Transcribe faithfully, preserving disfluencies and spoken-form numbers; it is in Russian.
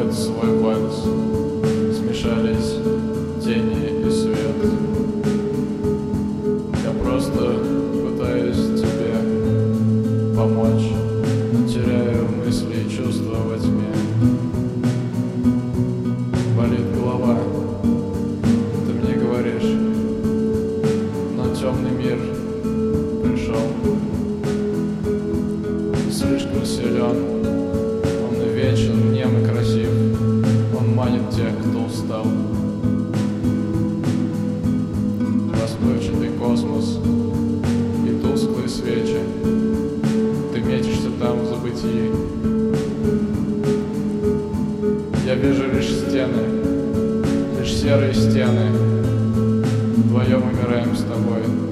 под свой вальс смешались тени и свет. Я просто пытаюсь тебе помочь, теряю мысли и чувства во тьме. Болит голова, ты мне говоришь, но темный мир пришел. Слишком силен, он и вечен, нем и красив, он манит тех, кто устал. Расплывчатый космос и тусклые свечи, ты метишься там в забытии. Я вижу лишь стены, лишь серые стены, вдвоем умираем с тобой.